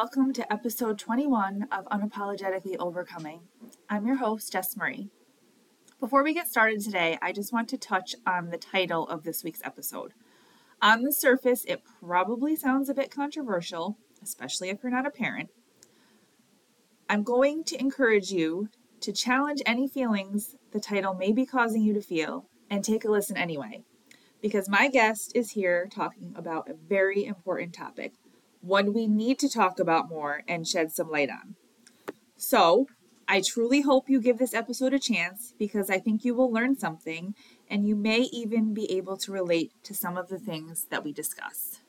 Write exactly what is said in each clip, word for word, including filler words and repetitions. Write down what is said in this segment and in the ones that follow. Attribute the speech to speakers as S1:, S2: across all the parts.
S1: welcome to episode twenty-one of Unapologetically Overcoming. I'm your host, Jess Marie. Before we get started today, I just want to touch on the title of this week's episode. On the surface, it probably sounds a bit controversial, especially if you're not a parent. I'm going to encourage you to challenge any feelings the title may be causing you to feel and take a listen anyway, because my guest is here talking about a very important topic, one we need to talk about more and shed some light on. So, I truly hope you give this episode a chance because I think you will learn something and you may even be able to relate to some of the things that we discuss.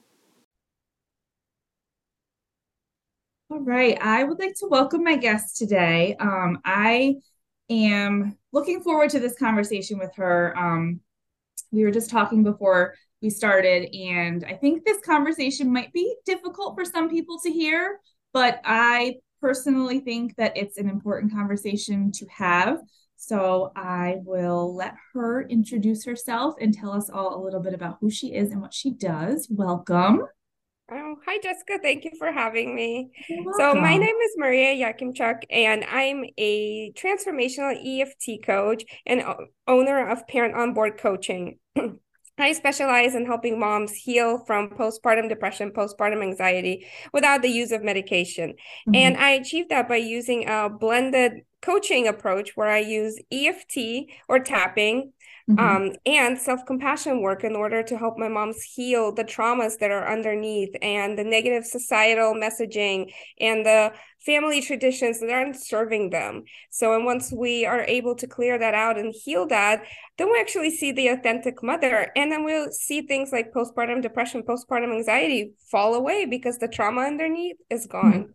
S1: All right, I would like to welcome my guest today. Um, I am looking forward to this conversation with her. Um, we were just talking before we started, and I think this conversation might be difficult for some people to hear, but I personally think that it's an important conversation to have. So I will let her introduce herself and tell us all a little bit about who she is and what she does. Welcome.
S2: Oh, hi, Jessica. Thank you for having me.
S1: You're
S2: So my
S1: welcome.
S2: name is Maria Yakimchuk, and I'm a transformational E F T coach and o- owner of Parent on Board Coaching. I specialize in helping moms heal from postpartum depression, postpartum anxiety without the use of medication.
S1: Mhm.
S2: And I achieve that by using a blended coaching approach where I use E F T or tapping
S1: Mhm.
S2: um, and self-compassion work in order to help my moms heal the traumas that are underneath and the negative societal messaging and the family traditions that aren't serving them. So, and once we are able to clear that out and heal that, then we actually see the authentic mother. And then we'll see things like postpartum depression, postpartum anxiety fall away because the trauma underneath is gone.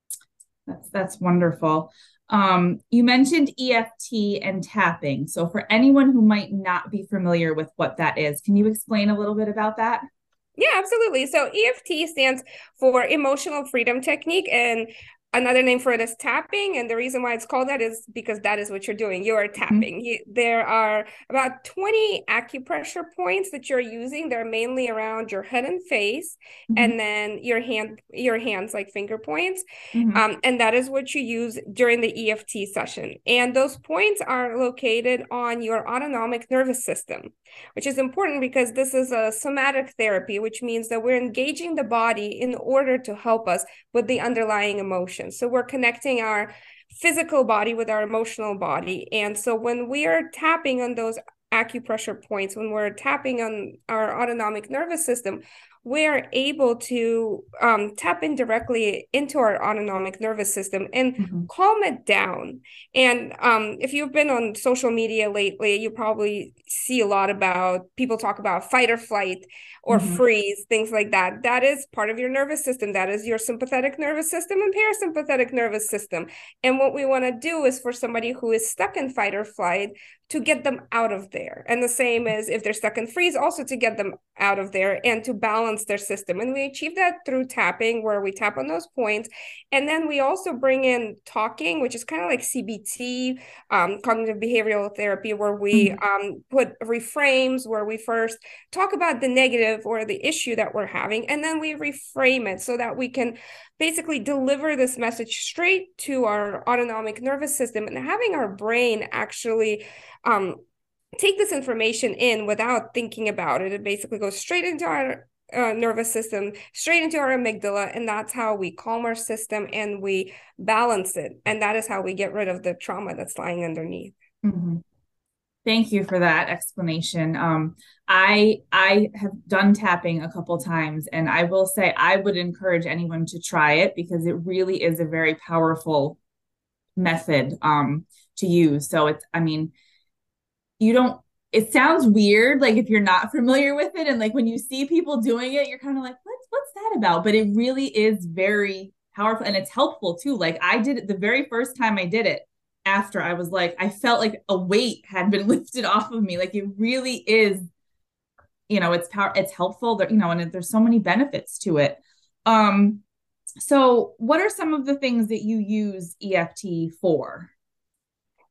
S1: That's that's wonderful. Um, you mentioned E F T and tapping. So for anyone who might not be familiar with what that is, can you explain a little bit about that?
S2: Yeah, absolutely. So E F T stands for Emotional Freedom Technique, and another name for it is tapping. And the reason why it's called that is because that is what you're doing. You are
S1: Mhm.
S2: tapping. You, there are about twenty acupressure points that you're using. They're mainly around your head and face,
S1: Mhm.
S2: and then your hand, your hands like finger points.
S1: Mhm.
S2: Um, and that is what you use during the E F T session. And those points are located on your autonomic nervous system, which is important because this is a somatic therapy, which means that we're engaging the body in order to help us with the underlying emotions. So we're connecting our physical body with our emotional body. And so when we are tapping on those acupressure points, when we're tapping on our autonomic nervous system, we're able to um, tap in directly into our autonomic nervous system and
S1: Mhm.
S2: calm it down. And um, if you've been on social media lately, you probably see a lot about people talk about fight or flight or
S1: Mhm.
S2: freeze, things like that. That is part of your nervous system. That is your sympathetic nervous system and parasympathetic nervous system. And what we want to do is for somebody who is stuck in fight or flight to get them out of there. And the same as if they're stuck in freeze, also to get them out of there and to balance their system. And we achieve that through tapping, where we tap on those points. And then we also bring in talking, which is kind of like C B T, um, cognitive behavioral therapy, where we
S1: Mhm.
S2: um, put reframes, where we first talk about the negative or the issue that we're having, and then we reframe it so that we can basically deliver this message straight to our autonomic nervous system, and having our brain actually um, take this information in without thinking about it. It basically goes straight into our uh, nervous system, straight into our amygdala, and that's how we calm our system and we balance it. And that is how we get rid of the trauma that's lying underneath.
S1: Mhm. Thank you for that explanation. Um, I I have done tapping a couple times, and I will say I would encourage anyone to try it because it really is a very powerful method um, to use. So it's, I mean, you don't, it sounds weird, like if you're not familiar with it, and like when you see people doing it, you're kind of like, what's what's that about? But it really is very powerful and it's helpful too. Like I did it the very first time I did it after I was like, I felt like a weight had been lifted off of me. Like it really is, you know, it's power, it's helpful there, you know, and there's so many benefits to it. Um, so what are some of the things that you use E F T for?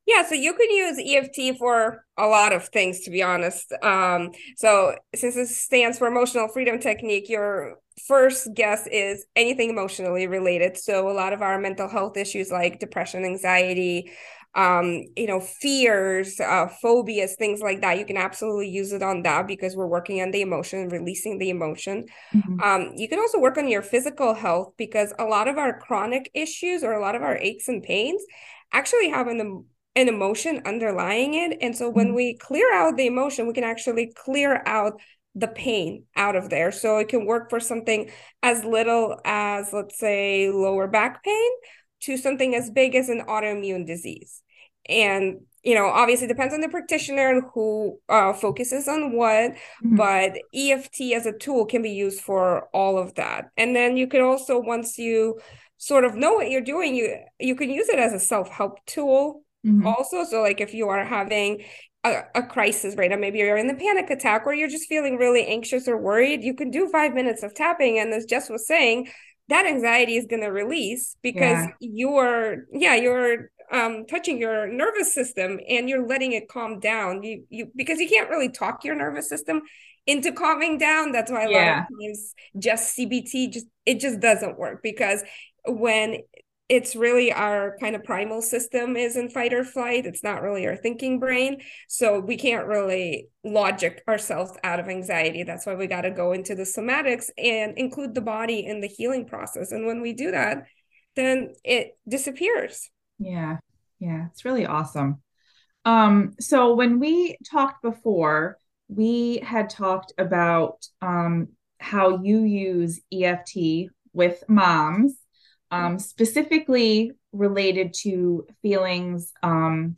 S2: Yeah, so you can use E F T for a lot of things, to be honest. Um, so since it stands for Emotional Freedom Technique, your first guess is anything emotionally related. So a lot of our mental health issues like depression, anxiety, um, you know, fears, uh, phobias, things like that, you can absolutely use it on that because we're working on the emotion, releasing the emotion.
S1: Mm-hmm.
S2: Um, you can also work on your physical health because a lot of our chronic issues or a lot of our aches and pains actually have an an emotion underlying it. And so when
S1: Mm-hmm.
S2: we clear out the emotion, we can actually clear out the pain out of there. So it can work for something as little as, let's say, lower back pain to something as big as an autoimmune disease. And, you know, obviously depends on the practitioner and who uh, focuses on what,
S1: Mm-hmm.
S2: but E F T as a tool can be used for all of that. And then you could also, once you sort of know what you're doing, you you can use it as a self-help tool
S1: Mm-hmm.
S2: also. So like if you are having a, a crisis right now, maybe you're in the panic attack or you're just feeling really anxious or worried, you can do five minutes of tapping. And as Jess was saying, that anxiety is going to release because
S1: Yeah.
S2: you're, yeah, you're um, touching your nervous system and you're letting it calm down. You, you, because you can't really talk your nervous system into calming down. That's why a lot of
S1: Yeah.
S2: times just C B T, just, it just doesn't work because when it's really our kind of primal system is in fight or flight. It's not really our thinking brain. So we can't really logic ourselves out of anxiety. That's why we got to go into the somatics and include the body in the healing process. And when we do that, then it disappears.
S1: Yeah. Yeah. It's really awesome. Um, so when we talked before, we had talked about um, how you use E F T with moms, um, specifically related to feelings um,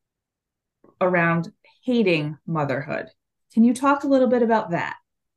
S1: around hating motherhood. Can you talk a little bit about that?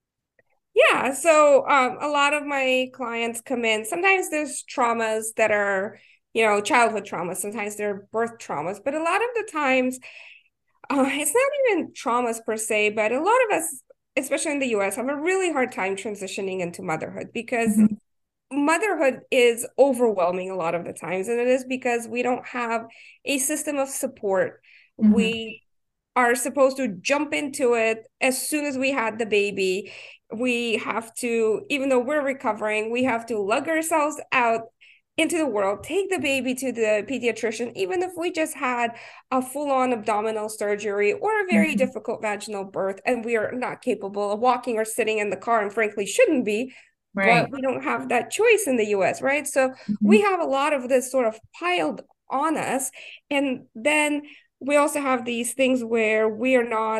S2: Yeah, so um, a lot of my clients come in. Sometimes there's traumas that are, you know, childhood traumas. Sometimes they're birth traumas, but a lot of the times uh, it's not even traumas per se, but a lot of us, especially in the U S, have a really hard time transitioning into motherhood because
S1: Mhm.
S2: motherhood is overwhelming a lot of the times. And it is because we don't have a system of support.
S1: Mhm.
S2: We are supposed to jump into it as soon as we had the baby. We have to, even though we're recovering, we have to lug ourselves out into the world, take the baby to the pediatrician, even if we just had a full-on abdominal surgery or a very
S1: Mhm.
S2: difficult vaginal birth and we are not capable of walking or sitting in the car and frankly shouldn't be, but
S1: Right.
S2: we don't have that choice in the U S, right? So we
S1: Mhm.
S2: have a lot of this sort of piled on us. And then we also have these things where we are not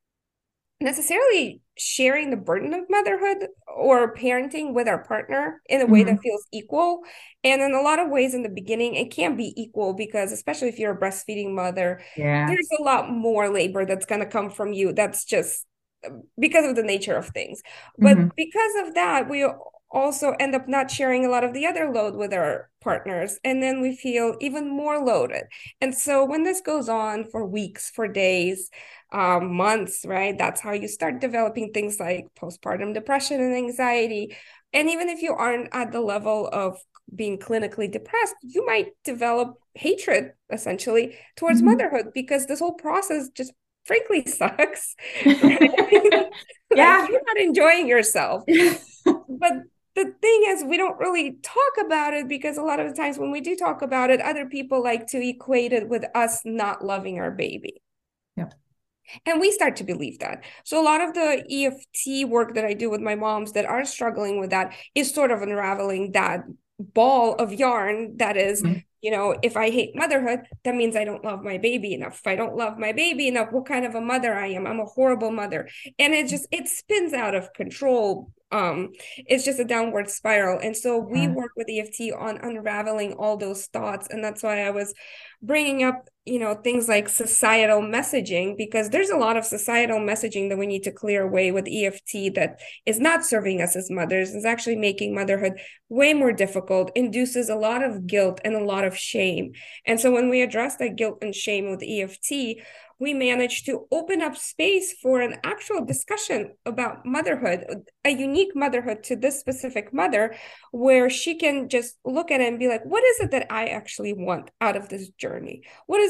S2: necessarily sharing the burden of motherhood or parenting with our partner in a way that
S1: Mhm.
S2: feels equal. And in a lot of ways, in the beginning, it can't be equal because, especially if you're a breastfeeding mother,
S1: Yeah.
S2: there's a lot more labor that's going to come from you. That's just because of the nature of things.
S1: Mhm.
S2: But because of that, we also end up not sharing a lot of the other load with our partners. And then we feel even more loaded. And so when this goes on for weeks, for days, um, months, right? That's how you start developing things like postpartum depression and anxiety. And even if you aren't at the level of being clinically depressed, you might develop hatred essentially towards
S1: Mhm.
S2: motherhood because this whole process just frankly sucks, right? Like
S1: Yeah.
S2: you're not enjoying yourself. But the thing is, we don't really talk about it because a lot of the times when we do talk about it, other people like to equate it with us not loving our baby.
S1: Yep.
S2: And we start to believe that. So a lot of the E F T work that I do with my moms that are struggling with that is sort of unraveling that ball of yarn that is,
S1: Mhm.
S2: you know, if I hate motherhood, that means I don't love my baby enough. If I don't love my baby enough, what kind of a mother I am? I'm a horrible mother. And it just it spins out of control. Um, it's just a downward spiral. And so we
S1: Yeah.
S2: work with E F T on unraveling all those thoughts. And that's why I was bringing up, you know, things like societal messaging, because there's a lot of societal messaging that we need to clear away with E F T that is not serving us as mothers, is actually making motherhood way more difficult, induces a lot of guilt and a lot of shame. And so when we address that guilt and shame with E F T, we manage to open up space for an actual discussion about motherhood, a unique motherhood to this specific mother, where she can just look at it and be like, what is it that I actually want out of this journey? What is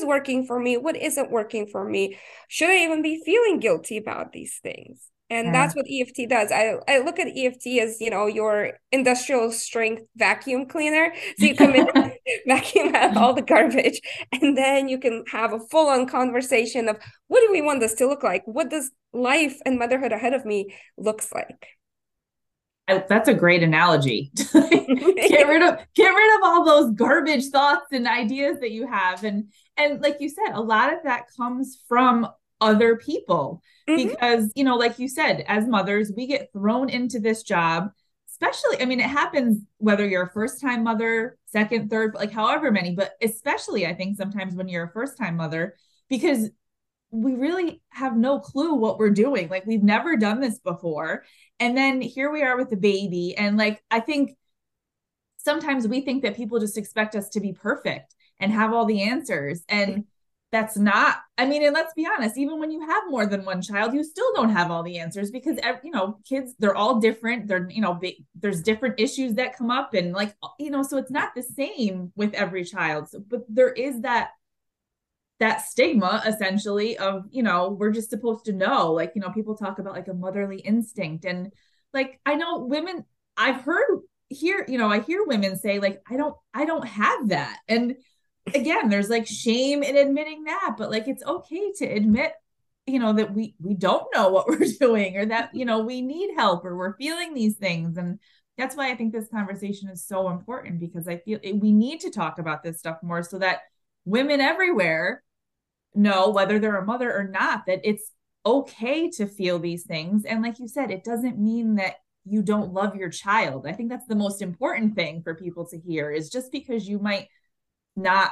S2: is working for me, what isn't working for me. Should I even be feeling guilty about these things? And
S1: Yeah.
S2: that's what E F T does. I, I look at E F T as, you know, your industrial strength vacuum cleaner. So you come in, vacuum out all the garbage, and then you can have a full-on conversation of what do we want this to look like? What does life and motherhood ahead of me looks like?
S1: I, that's a great analogy. get rid of get rid of all those garbage thoughts and ideas that you have, and and like you said, a lot of that comes from other people
S2: Mm-hmm.
S1: because you know, like you said, as mothers, we get thrown into this job. Especially, I mean, it happens whether you're a first time mother, second, third, like however many, but especially I think sometimes when you're a first time mother, because we really have no clue what we're doing. Like we've never done this before. And then here we are with the baby. And like, I think sometimes we think that people just expect us to be perfect and have all the answers. And that's not, I mean, and let's be honest, even when you have more than one child, you still don't have all the answers because, you know, kids, they're all different. They're, you know, there's different issues that come up and like, you know, so it's not the same with every child. So, but there is that that stigma essentially of, you know, we're just supposed to know, like, you know, people talk about like a motherly instinct. And like, I know women, I've heard here, you know, I hear women say like, I don't, I don't have that. And again, there's like shame in admitting that, but like, it's okay to admit, you know, that we, we don't know what we're doing or that, you know, we need help or we're feeling these things. And that's why I think this conversation is so important because I feel we need to talk about this stuff more so that women everywhere know, whether they're a mother or not, that it's okay to feel these things. And like you said, it doesn't mean that you don't love your child. I think that's the most important thing for people to hear is just because you might not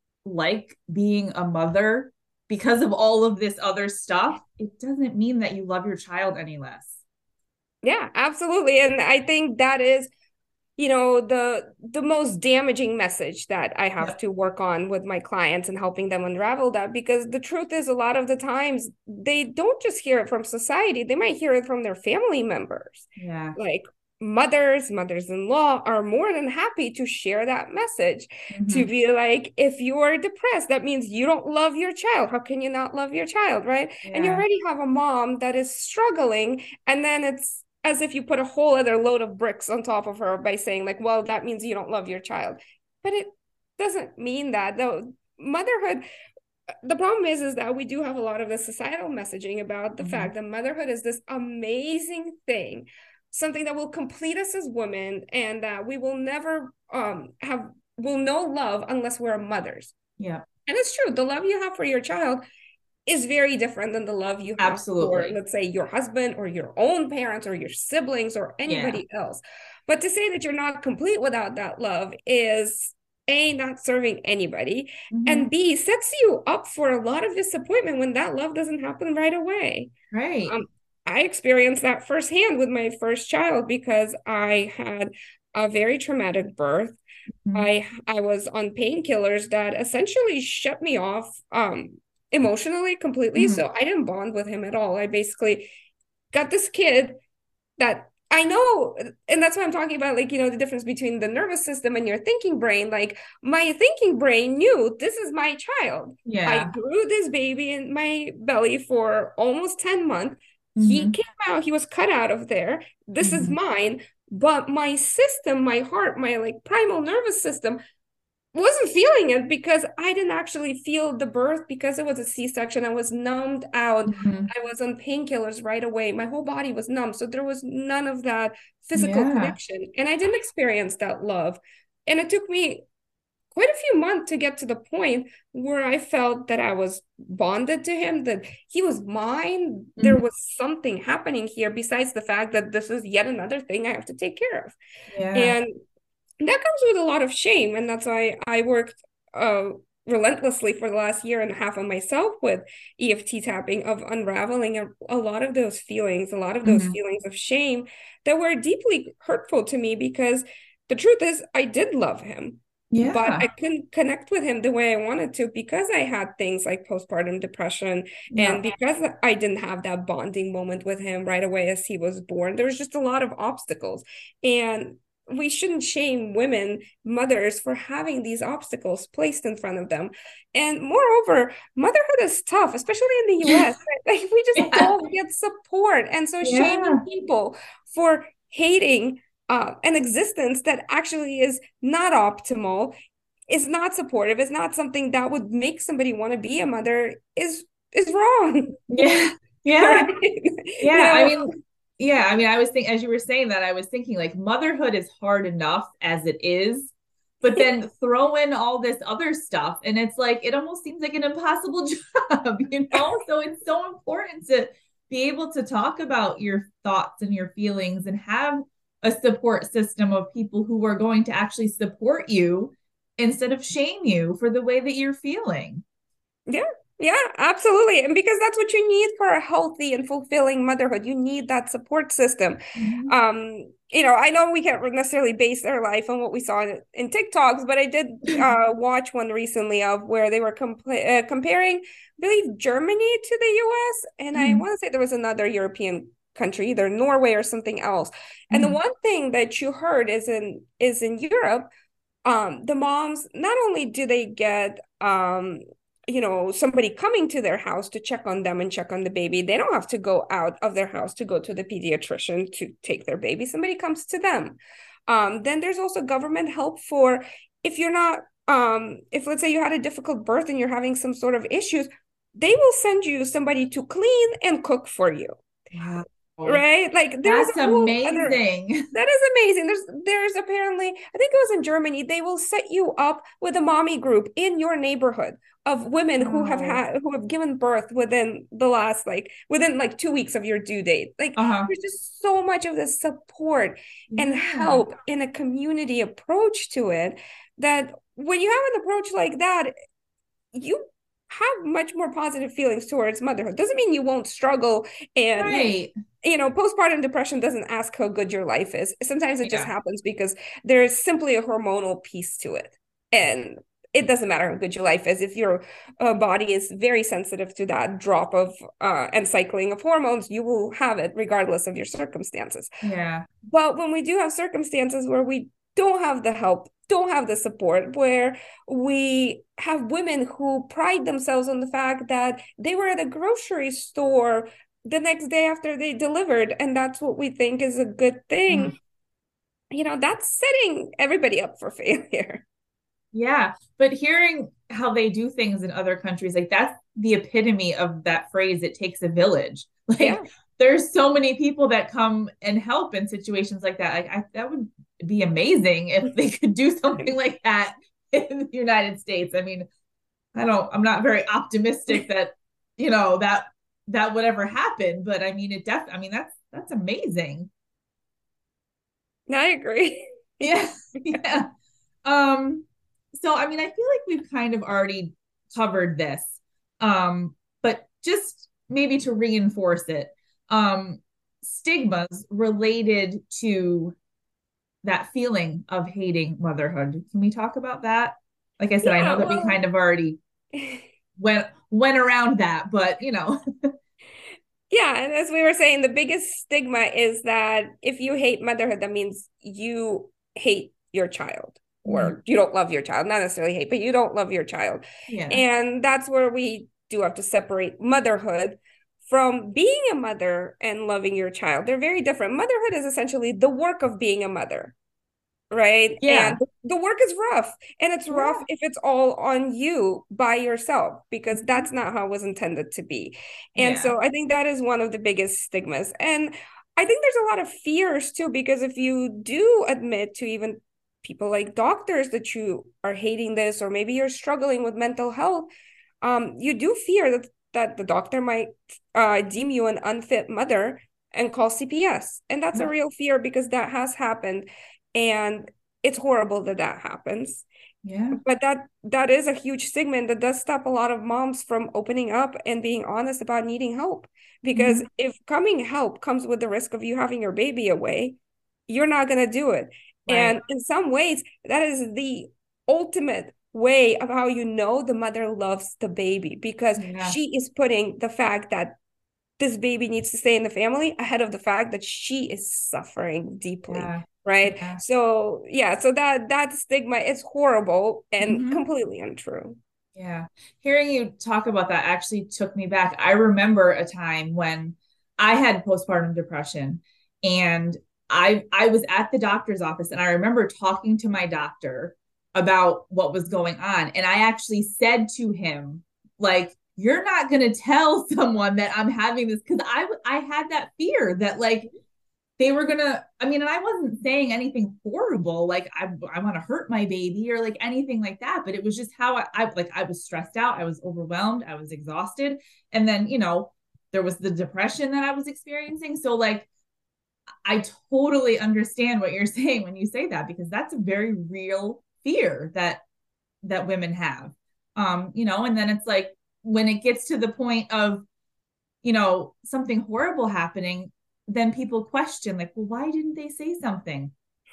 S1: like being a mother because of all of this other stuff, it doesn't mean that you love your child any less.
S2: Yeah, absolutely. And I think that is, you know, the the most damaging message that I have
S1: Yep.
S2: to work on with my clients and helping them unravel that, because the truth is a lot of the times they don't just hear it from society, they might hear it from their family members.
S1: Yeah.
S2: Like mothers, mothers-in-law are more than happy to share that message, mm-hmm. to be like, if you are depressed, that means you don't love your child. How can you not love your child, right? Yeah. And you already have a mom that is struggling, and then it's as if you put a whole other load of bricks on top of her by saying like, well, that means you don't love your child. But it doesn't mean that. Though motherhood, the problem is, is that we do have a lot of the societal messaging about the mm-hmm. fact that motherhood is this amazing thing, something that will complete us as women, and that we will never um, have, will know love unless we're mothers.
S1: Yeah.
S2: And it's true. The love you have for your child is very different than the love you have
S1: Absolutely.
S2: for, let's say, your husband or your own parents or your siblings or anybody yeah. else. But to say that you're not complete without that love is A, not serving anybody, mm-hmm. and B, sets you up for a lot of disappointment when that love doesn't happen right away.
S1: Right.
S2: Um, I experienced that firsthand with my first child because I had a very traumatic birth. Mm-hmm. I I was on painkillers that essentially shut me off um, emotionally completely. Mm-hmm. So I didn't bond with him at all. I basically got this kid that I know, and that's what I'm talking about, like, you know, the difference between the nervous system and your thinking brain. Like, my thinking brain knew this is my child.
S1: Yeah.
S2: I grew this baby in my belly for almost ten months. Mm-hmm. He came out, he was cut out of there. This mm-hmm. is mine. But my system, my heart, my like primal nervous system wasn't feeling it because I didn't actually feel the birth because it was a C-section. I was numbed out. Mm-hmm. I was on painkillers right away. My whole body was numb. So there was none of that physical yeah. connection. And I didn't experience that love. And it took me quite a few months to get to the point where I felt that I was bonded to him, that he was mine. Mm-hmm. There was something happening here besides the fact that this is yet another thing I have to take care of.
S1: Yeah.
S2: And that comes with a lot of shame. And that's why I worked uh, relentlessly for the last year and a half on myself with E F T tapping, of unraveling a, a lot of those feelings, a lot of those mm-hmm. feelings of shame that were deeply hurtful to me, because the truth is I did love him. Yeah. But I couldn't connect with him the way I wanted to because I had things like postpartum depression, yeah. and because I didn't have that bonding moment with him right away as he was born. There was just a lot of obstacles. And we shouldn't shame women, mothers, for having these obstacles placed in front of them. And moreover, motherhood is tough, especially in the U S. Like, we just
S1: Yeah.
S2: don't get support. And so shaming
S1: Yeah.
S2: people for hating uh, an existence that actually is not optimal, is not supportive, is not something that would make somebody want to be a mother, is is wrong.
S1: Yeah. Yeah.
S2: Right? You
S1: Yeah. I
S2: know,
S1: mean, yeah. I mean, I was thinking, as you were saying that, I was thinking like motherhood is hard enough as it is, but then throw in all this other stuff. And it's like, it almost seems like an impossible job, you know? So it's so important to be able to talk about your thoughts and your feelings and have a support system of people who are going to actually support you instead of shame you for the way that you're feeling.
S2: yeah, yeah, absolutely. And because that's what you need for a healthy and fulfilling motherhood. You need that support system.
S1: Mhm.
S2: Um, you know, I know we can't necessarily base our life on what we saw in, in TikToks, but I did uh, watch one recently of where they were compla- uh, comparing, I believe, Germany to the U S. And I
S1: Mhm.
S2: want to say there was another European country, either Norway or something else. And the
S1: Mhm.
S2: one thing that you heard is in is in Europe, um the moms, not only do they get um you know somebody coming to their house to check on them and check on the baby, they don't have to go out of their house to go to the pediatrician to take their baby. Somebody comes to them. Um then there's also government help for, if you're not um if, let's say, you had a difficult birth and you're having some sort of issues, they will send you somebody to clean and cook for you,
S1: Wow.
S2: right? Like, there's
S1: That's
S2: a whole other,
S1: amazing.
S2: that is amazing. There's there's apparently, I think it was in Germany, they will set you up with a mommy group in your neighborhood of women who have
S1: Wow.
S2: had who have given birth within the last, like, within like two weeks of your due date. Like,
S1: Uh-huh.
S2: there's just so much of this support and
S1: Yeah.
S2: help in a community approach to it, that when you have an approach like that, you have much more positive feelings towards motherhood. Doesn't mean you won't struggle, and
S1: Right.
S2: you know, postpartum depression doesn't ask how good your life is. Sometimes it just
S1: Yeah.
S2: happens because there's simply a hormonal piece to it. And it doesn't matter how good your life is. If your uh, body is very sensitive to that drop of uh, and cycling of hormones, you will have it regardless of your circumstances.
S1: Yeah.
S2: But when we do have circumstances where we don't have the help, don't have the support, where we have women who pride themselves on the fact that they were at a grocery store the next day after they delivered, and that's what we think is a good
S1: Mhm.
S2: thing, you know, that's setting everybody up for failure.
S1: Yeah. But hearing how they do things in other countries, like that's the epitome of that phrase, it takes a village.
S2: Yeah.
S1: Like there's so many people that come and help in situations like that. Like I, that would be amazing if they could do something like that in the United States. I mean, I don't, I'm not very optimistic that, you know, that that would ever happen, but I mean, it def, I mean, that's, that's amazing.
S2: I agree.
S1: Yeah. Yeah. Um, so I mean, I feel like we've kind of already covered this. Um, but just maybe to reinforce it, um, stigmas related to that feeling of hating motherhood. Can we talk about that? Like I said, I know
S2: Yeah,
S1: that we
S2: well,
S1: kind of already went went around that, but you know,
S2: yeah, and as we were saying, the biggest stigma is that if you hate motherhood, that means you hate your child,
S1: Mhm.
S2: or you don't love your child. Not necessarily hate, but you don't love your child.
S1: Yeah.
S2: And that's where we do have to separate motherhood from being a mother and loving your child. They're very different. Motherhood is essentially the work of being a mother, right? And
S1: Yeah.
S2: the work is rough, and it's rough
S1: Yeah.
S2: if it's all on you by yourself, because
S1: Mhm.
S2: that's not how it was intended to be. And
S1: Yeah.
S2: so I think that is one of the biggest stigmas. And I think there's a lot of fears too, because if you do admit to even people like doctors that you are hating this, or maybe you're struggling with mental health, um, you do fear that that the doctor might uh, deem you an unfit mother and call C P S. And that's a
S1: Yep.
S2: real fear, because that has happened. And it's horrible that that happens.
S1: Yeah.
S2: But that that is a huge stigma, and that does stop a lot of moms from opening up and being honest about needing help. Because
S1: Mhm.
S2: if coming help comes with the risk of you having your baby away, you're not going to do it.
S1: Right.
S2: And in some ways, that is the ultimate way of how you know the mother loves the baby, because
S1: Yeah.
S2: she is putting the fact that this baby needs to stay in the family ahead of the fact that she is suffering deeply.
S1: Yeah.
S2: right?
S1: Yeah.
S2: So yeah, so that that stigma is horrible and
S1: Hmm.
S2: completely untrue.
S1: Yeah. Hearing you talk about that actually took me back. I remember a time when I had postpartum depression and I I was at the doctor's office and I remember talking to my doctor about what was going on and I actually said to him like you're not going to tell someone that I'm having this cuz I I had that fear that like they were gonna I mean and I wasn't saying anything horrible like i i want to hurt my baby or like anything like that but it was just how I, I like I was stressed out, I was overwhelmed, I was exhausted, and then you know there was the depression that I was experiencing, so like I totally understand what you're saying when you say that because that's a very real fear that that women have. Um you know and then it's like when it gets to the point of you know, something horrible happening, then people question, like, well, why didn't they say something?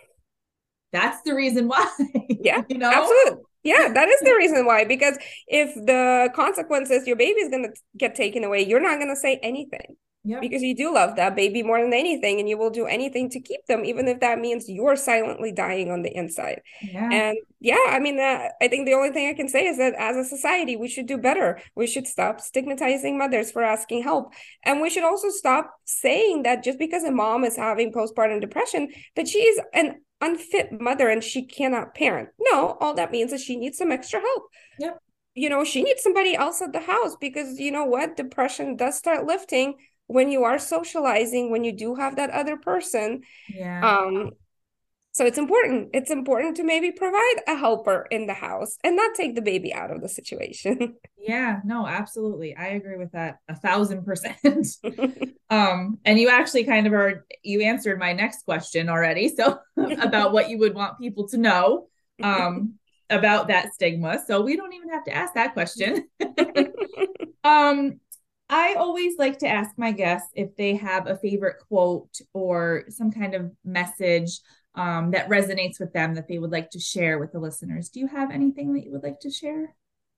S1: That's the reason why,
S2: Yeah,
S1: you know?
S2: absolutely. Yeah, that is the reason why. Because if the consequences, your baby is going to get taken away, you're not going to say anything
S1: Yep.
S2: because you do love that baby more than anything, and you will do anything to keep them, even if that means you're silently dying on the inside.
S1: Yeah.
S2: And yeah, I mean, uh, I think the only thing I can say is that as a society, we should do better. We should stop stigmatizing mothers for asking help. And we should also stop saying that just because a mom is having postpartum depression, that she is an unfit mother and she cannot parent. No, all that means is she needs some extra help.
S1: Yep.
S2: You know, she needs somebody else at the house because you know what? Depression does start lifting when you are socializing, when you do have that other person.
S1: Yeah.
S2: Um, so it's important. It's important to maybe provide a helper in the house and not take the baby out of the situation.
S1: Yeah. No, absolutely. I agree with that a thousand percent. Um, and you actually kind of are, you answered my next question already. So about what you would want people to know um, about that stigma. So we don't even have to ask that question. Um, I always like to ask my guests if they have a favorite quote or some kind of message um, that resonates with them that they would like to share with the listeners. Do you have anything that you would like to share?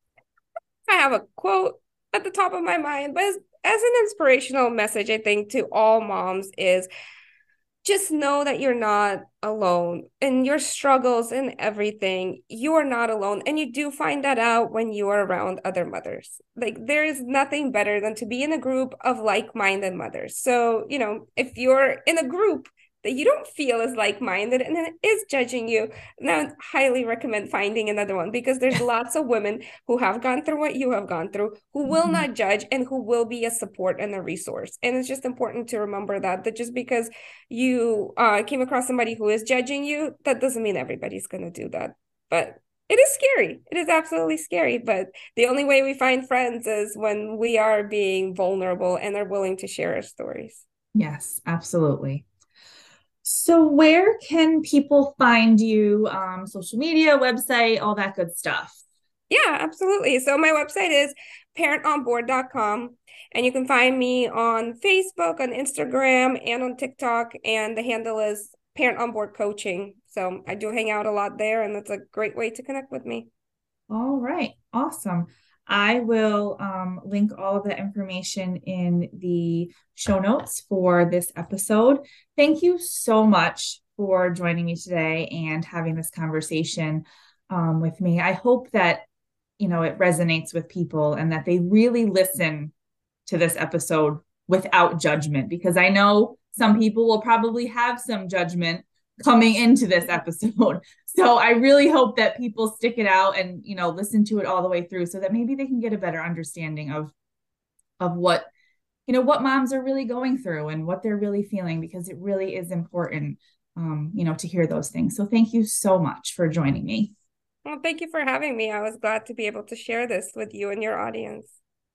S2: I have a quote at the top of my mind, but as, as an inspirational message, I think to all moms is just know that you're not alone in your struggles and everything. You are not alone. And you do find that out when you are around other mothers. Like, there is nothing better than to be in a group of like minded mothers. So, you know, if you're in a group that you don't feel is like minded and it is judging you, then I would highly recommend finding another one because there's lots of women who have gone through what you have gone through, who will
S1: Mhm.
S2: not judge and who will be a support and a resource. And it's just important to remember that, that just because you uh, came across somebody who is judging you, that doesn't mean everybody's going to do that. But it is scary. It is absolutely scary. But the only way we find friends is when we are being vulnerable and are willing to share our stories.
S1: Yes, absolutely. So, where can people find you? Um, social media, website, all that good stuff.
S2: Yeah, absolutely. So my website is parent on board dot com, and you can find me on Facebook, on Instagram, and on TikTok, and the handle is Parent on Board Coaching. So I do hang out a lot there, and that's a great way to connect with me.
S1: All right, awesome. I will um, link all of the information in the show notes for this episode. Thank you so much for joining me today and having this conversation um, with me. I hope that you know it resonates with people and that they really listen to this episode without judgment because I know some people will probably have some judgment coming into this episode. So I really hope that people stick it out and you know listen to it all the way through so that maybe they can get a better understanding of of what you know what moms are really going through and what they're really feeling because it really is important um you know to hear those things. So thank you so much for joining me.
S2: Well, thank you for having me. I was glad to be able to share this with you and your audience.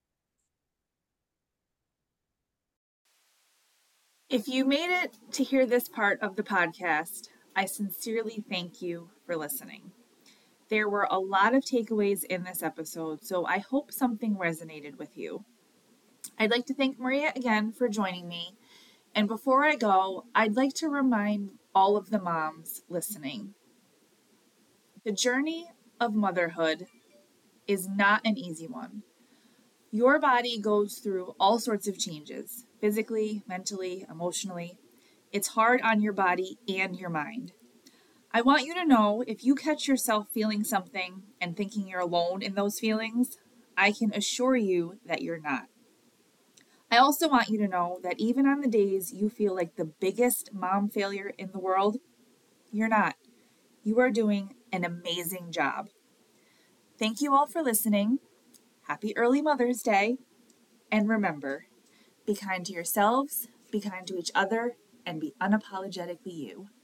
S1: If you made it to hear this part of the podcast, I sincerely thank you for listening. There were a lot of takeaways in this episode, so I hope something resonated with you. I'd like to thank Maria again for joining me. And before I go, I'd like to remind all of the moms listening the journey of motherhood is not an easy one. Your body goes through all sorts of changes physically, mentally, emotionally. It's hard on your body and your mind. I want you to know if you catch yourself feeling something and thinking you're alone in those feelings, I can assure you that you're not. I also want you to know that even on the days you feel like the biggest mom failure in the world, you're not. You are doing an amazing job. Thank you all for listening. Happy early Mother's Day. And remember, be kind to yourselves, be kind to each other, and be unapologetically you.